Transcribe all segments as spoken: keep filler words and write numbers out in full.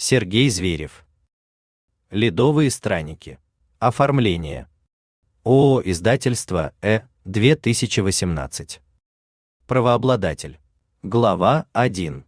Сергей Зверев. Ледовые странники. Оформление. ООО «Издательство Э», две тысячи восемнадцать. Правообладатель. Глава один.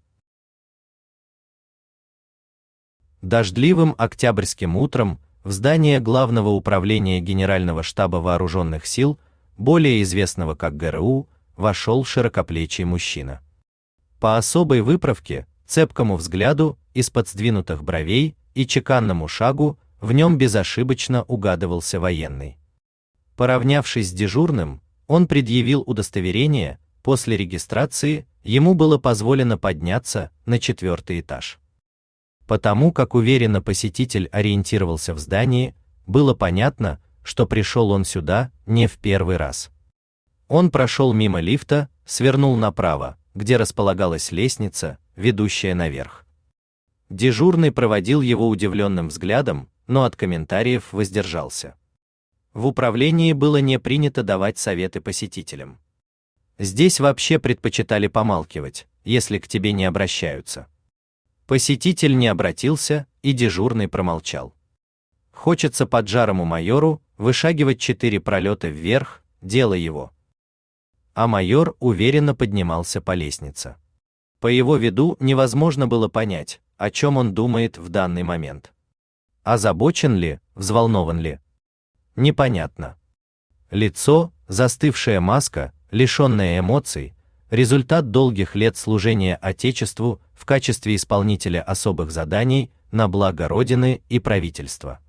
Дождливым октябрьским утром в здание Главного управления Генерального штаба Вооруженных сил, более известного как ГРУ, вошел широкоплечий мужчина. По особой выправке, цепкому взгляду из-под сдвинутых бровей и чеканному шагу в нем безошибочно угадывался военный. Поравнявшись с дежурным, он предъявил удостоверение. После регистрации ему было позволено подняться на четвертый этаж. Потому как уверенно посетитель ориентировался в здании, было понятно, что пришел он сюда не в первый раз. Он прошел мимо лифта, свернул направо, где располагалась лестница, ведущая наверх. Дежурный проводил его удивленным взглядом, но от комментариев воздержался. В управлении было не принято давать советы посетителям. Здесь вообще предпочитали помалкивать, если к тебе не обращаются. Посетитель не обратился, и дежурный промолчал. Хочется поджарому майору вышагивать четыре пролета вверх, дело его. А майор уверенно поднимался по лестнице. По его виду невозможно было понять, о чем он думает в данный момент. Озабочен ли, взволнован ли? Непонятно. Лицо, застывшая маска, лишенная эмоций, результат долгих лет служения Отечеству в качестве исполнителя особых заданий на благо Родины и правительства.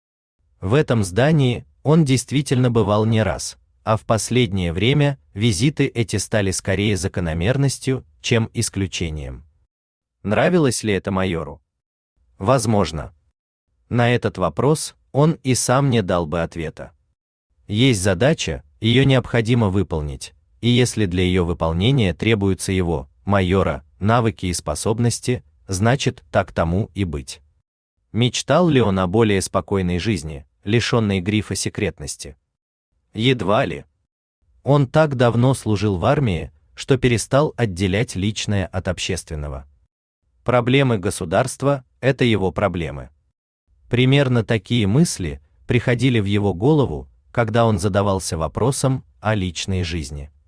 В этом здании он действительно бывал не раз, а в последнее время визиты эти стали скорее закономерностью, чем исключением. Нравилось ли это майору? Возможно. На этот вопрос он и сам не дал бы ответа. Есть задача, ее необходимо выполнить, и если для ее выполнения требуются его, майора, навыки и способности, значит, так тому и быть. Мечтал ли он о более спокойной жизни, лишенной грифа секретности? Едва ли. Он так давно служил в армии, что перестал отделять личное от общественного. Проблемы государства – это его проблемы. Примерно такие мысли приходили в его голову, когда он задавался вопросом о личной жизни.